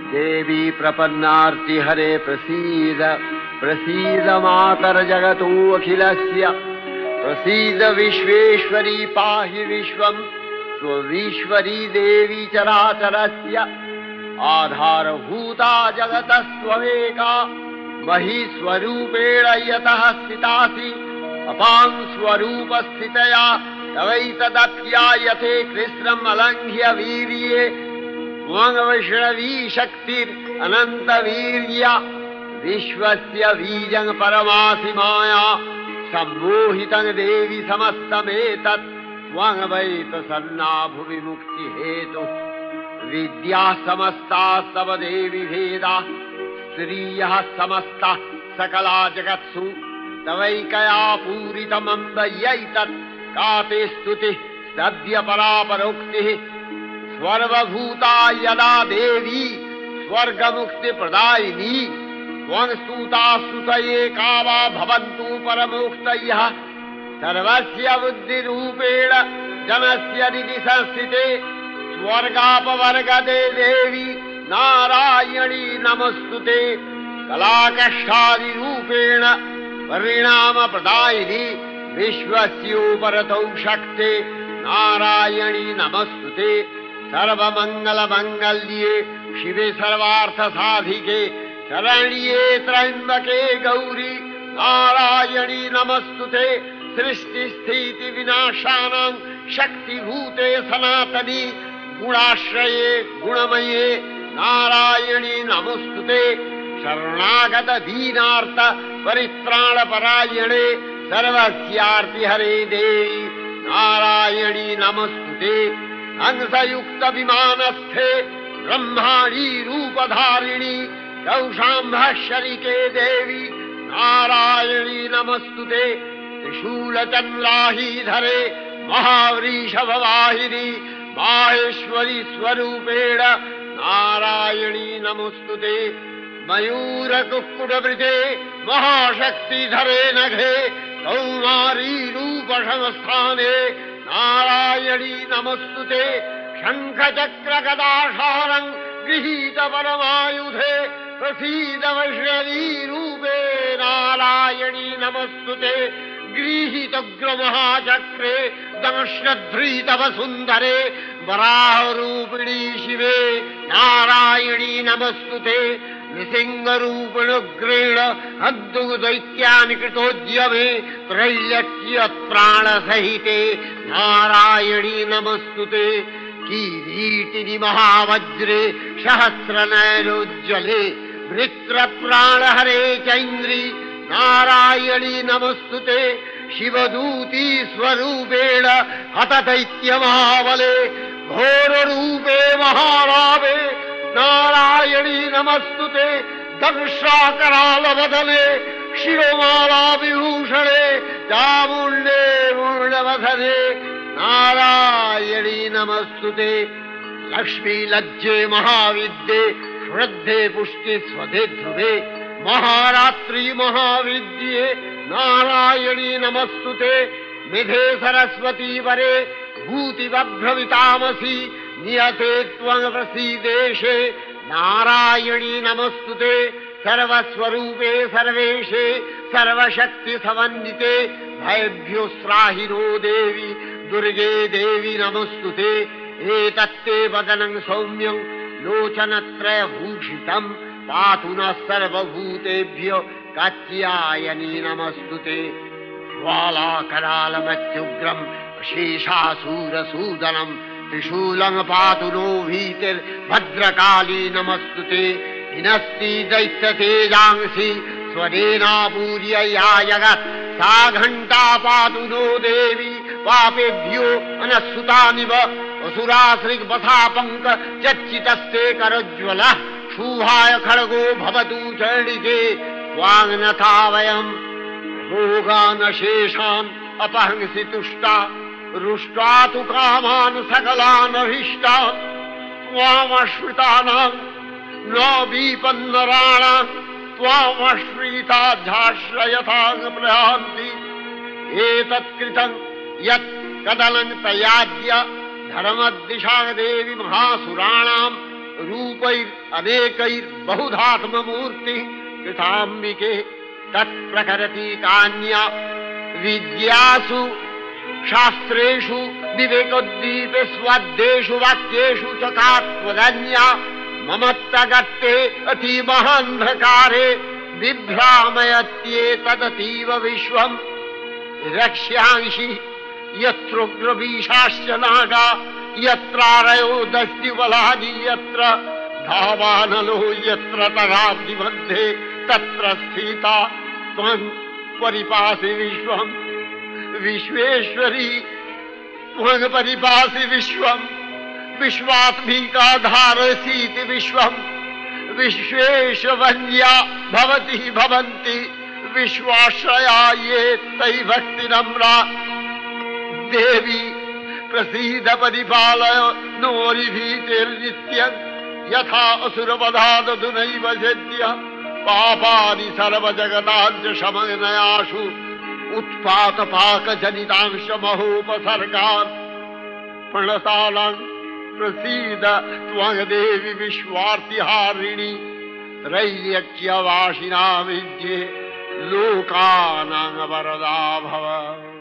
देवी प्रपन्नार्ति हरे प्रसीद प्रसीद मातर जगतो अखिलस्य प्रसीद विश्वेश्वरी पाहि विश्वं स्वविश्वरी देवी चराचरस्य आधारभूता जगतस्त्वमेका महीस्वरूपेण यतः स्थितासि अपां स्वरूपस्थितया तवैतदप्यायते कृष्णम् अलङ्घ्य वीर्ये त्वं वैष्णवी शक्तिरनन्तवीर्या विश्वस्य बीजं परमासि माया सम्मोहितं देवि समस्तमेतत् त्वं वै प्रसन्ना भुवि मुक्तिहेतुः विद्या समस्तास्तव देवि भेदा स्त्रियः समस्ताः सकला जगत्सु तवैकया पूरितमम्बयैतत् का ते स्तुतिः सद्यपरापरोक्तिः सर्वभूता यदा देवी स्वर्गमुक्तिप्रदायिनी त्वं स्तुता स्तुतये का वा भवन्तु परमोक्तयः सर्वस्य बुद्धिरूपेण जनस्य हृदि संस्थिते स्वर्गापवर्गदे देवी नारायणी नमस्तुते कलाकष्टादिरूपेण परिणामप्रदायिनी विश्वस्योपरतौ शक्ते नारायणी नमस्तुते सर्वमङ्गलमङ्गल्ये शिवे सर्वार्थसाधिके शरण्ये त्र्यम्बके गौरी नारायणी नमस्तुते सृष्टिस्थितिविनाशानां शक्तिभूते सनातनी गुणाश्रये गुणमये नारायणी नमस्तुते शरणागत दीनार्थ परित्राणपरायणे सर्वस्यार्तिहरे देवी नारायणी नमस्तुते हंसयुक्त विमानस्थे ब्रह्माणी रूपधारिणी कौशाम्भशरिके देवी नारायणी नमस्तुते त्रिशूलचन्द्राहीधरे महावृषभवाहिनी माहेश्वरी स्वरूपेण नारायणी नमस्तुते मयूरकुक्कुटवृते महाशक्तिधरे नघे कौमारी रूपसंस्थाने नारायणी नमस्तुते शङ्खचक्रगदाशारं गृहीत परमायुधे प्रसीद वैष्णवी रूपे नारायणी नमस्तुते गृहीतोग्रमहाचक्रे दंश्रध्रीतवसुन्दरे वराहरूपिणी शिवे नारायणी नमस्तुते नृसिंहरूपिणुग्रेण हद्दुदैत्यानि कृतोद्यमे त्रैलक्ष्यप्राणसहिते नारायणी नमस्तुते किरीटिनि महावज्रे सहस्रनयनोज्ज्वले वृत्रप्राणहरे चैन्द्री नारायणी नमस्तुते शिवदूती स्वरूपेण हतदैत्यमहाबले घोररूपे महारावे नारायणी नमस्तुते दंशाकरालवदने शिरोमाला विभूषणे चामुण्डे मूर्णवदने नारायणी नमस्तुते लक्ष्मी लज्जे महाविद्ये श्रद्धे पुष्टि स्वधे ध्रुवे महारात्रि महाविद्ये नारायणी नमस्तुते निधे सरस्वती वरे भूतिवभ्रमितामसि नियते त्वं प्रसीदेशे नारायणी नमस्तुते सर्वस्वरूपे सर्वेशे सर्वशक्तिसमन्विते भयभ्योस्त्राहिनो देवी दुर्गे देवी नमस्तुते एतत्ते वदनं सौम्यं लोचनत्रयभूषितं पातु नः सर्वभूतेभ्यो कात्यायनी नमस्तुते ज्वालाकरालमत्युग्रं शेषासूरसूदनं त्रिशूलं पातु नो भीतिर्भद्रकाली नमस्तुते हिनस्ति दैत्यतेजांसि स्वरेणापूर्य या जगत् सा घण्टा पातु नो देवी पापेभ्यो अनस्सुतानिव असुराश्रिग्वसापङ्क चच्चितस्ते करज्वलः शुभाय खड्गो भवतु चण्डिके त्वाङ्नथा वयम् भोगानशेषान् अपहंसि तुष्टा रुष्टा तु कामान् सकलान् अभीष्टान् त्वामश्रितानां न विपन्नराणां त्वामश्रिताध्याश्रयथां प्रयान्ति एतत्कृतं यत् कदलं तयाद्य धर्मदिशा देवी महासुराणां रूपैरनेकैर्बहुधात्ममूर्तिः कृताम्बिके तत्प्रकरति कान्या विद्यासु शास्त्रेषु विवेकोद्दीपे स्वाद्येषु वाक्येषु च कात्वदन्या ममत्तगत्ते अतिमहान्धकारे बिभ्रामयत्येतदतीव विश्वम् रक्ष्यांसि यत्रोग्रवीशाश्च नागा यत्रारयो दस्युबलानि यत्र धावानलो यत्र तराब्धि मध्ये तत्र स्थिता त्वं परिपासि विश्वम् विश्वेश्वरी त्वं परिपासि विश्वम् विश्वात्मिका धारसीति विश्वम् विश्वेशवन्या भवति भवन्ति विश्वाश्रया ये तै भक्तिनम्रा देवी प्रसीद परिपालय नोरिभीतिर्नित्यं यथा असुरवधादधुनैव सद्य पापानि सर्वजगताञ्च शमनयाशु उत्पातपाकजनितांश महोपसर्गान् प्रणतालां प्रसीद त्वं देवी विश्वार्तिहारिणी त्रैलोक्यवासिना विद्ये लोकानां वरदा भव।